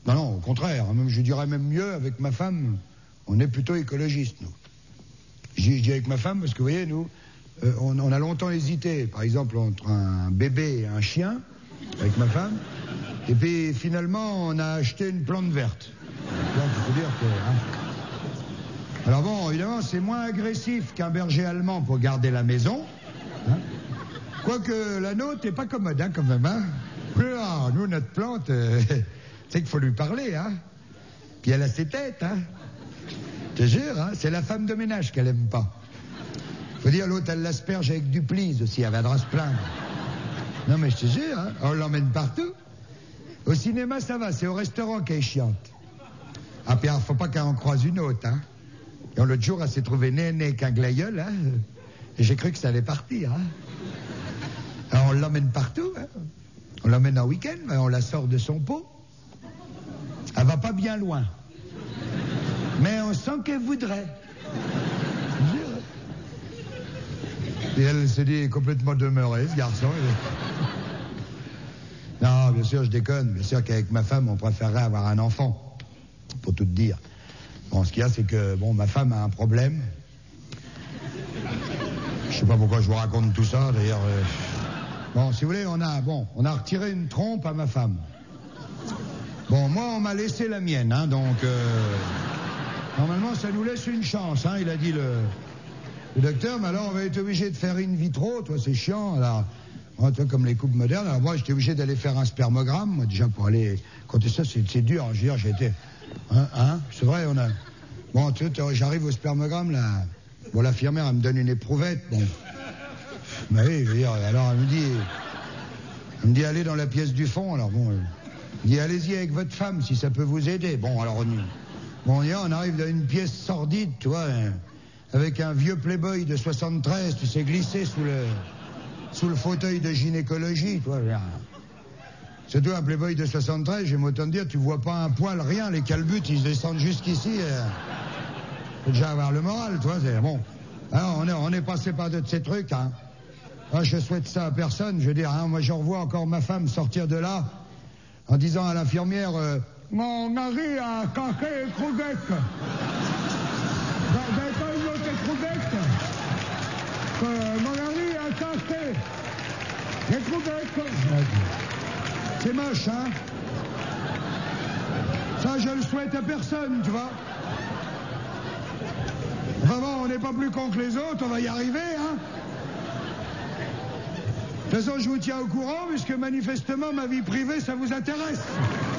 Non, non, au contraire. Même, je dirais même mieux, avec ma femme, on est plutôt écologistes, nous. Je dis avec ma femme parce que, vous voyez, nous, on a longtemps hésité, par exemple, entre un bébé et un chien, avec ma femme, et puis finalement, on a acheté une plante verte. Donc, il faut dire que... Hein. Alors bon, évidemment, c'est moins agressif qu'un berger allemand pour garder la maison. Hein. Quoique la nôtre n'est pas commode, hein, quand même. Hein. Ah, nous, notre plante, c'est qu'il faut lui parler, hein. Puis elle a ses têtes, hein. Je te jure, hein, c'est la femme de ménage qu'elle aime pas. Faut dire, l'autre, elle l'asperge avec du please aussi, elle viendra se plaindre. Non, mais je te jure, hein, on l'emmène partout. Au cinéma, ça va, c'est au restaurant qu'elle est chiante. Ah, puis alors, faut pas qu'elle en croise une autre, hein. Et l'autre jour, elle s'est trouvée nez avec un glaïeul, hein. Et j'ai cru que ça allait partir, hein. Alors, on l'emmène partout, hein. On l'emmène en week-end, on la sort de son pot. Elle va pas bien loin. Mais on sent qu'elle voudrait. Et elle se dit complètement demeurée, ce garçon. Non, bien sûr, je déconne. Bien sûr qu'avec ma femme, on préférerait avoir un enfant. Pour tout te dire. Bon, ce qu'il y a, c'est que, bon, ma femme a un problème. Je sais pas pourquoi je vous raconte tout ça, d'ailleurs. Bon, si vous voulez, on a retiré une trompe à ma femme. Bon, moi, on m'a laissé la mienne, hein, donc... normalement, ça nous laisse une chance, hein, il a dit le docteur, mais alors on va être obligé de faire in vitro, toi, c'est chiant, alors... Toi, comme les couples modernes, alors moi, j'étais obligé d'aller faire un spermogramme, moi, déjà, pour aller... Compter ça, c'est dur, je veux dire, j'ai été... Hein, c'est vrai, on a... Bon, tu vois, j'arrive au spermogramme, là... Bon, l'infirmière, elle me donne une éprouvette, bon... Mais oui, je veux dire, alors elle me dit allez dans la pièce du fond, alors bon, elle dit allez-y avec votre femme si ça peut vous aider. Bon, alors on arrive dans une pièce sordide, tu vois, avec un vieux playboy de 73, tu sais, glissé sous le fauteuil de gynécologie, tu vois. Surtout un playboy de 73, j'aime autant te dire, tu vois pas un poil, rien, les calbutes, ils descendent jusqu'ici. Faut déjà avoir le moral, tu vois, c'est bon. Alors on est passé par de ces trucs, hein. Ah, je souhaite ça à personne, je veux dire, hein, moi je revois encore ma femme sortir de là en disant à l'infirmière mon mari a caqué les crouguettes. Vous n'avez pas une autre crouguette mon mari a caqué les crouguettes. C'est moche, hein. Ça, je le souhaite à personne, tu vois. Enfin bon, on n'est pas plus cons que les autres, on va y arriver, hein. De toute façon, je vous tiens au courant, puisque manifestement, ma vie privée, ça vous intéresse.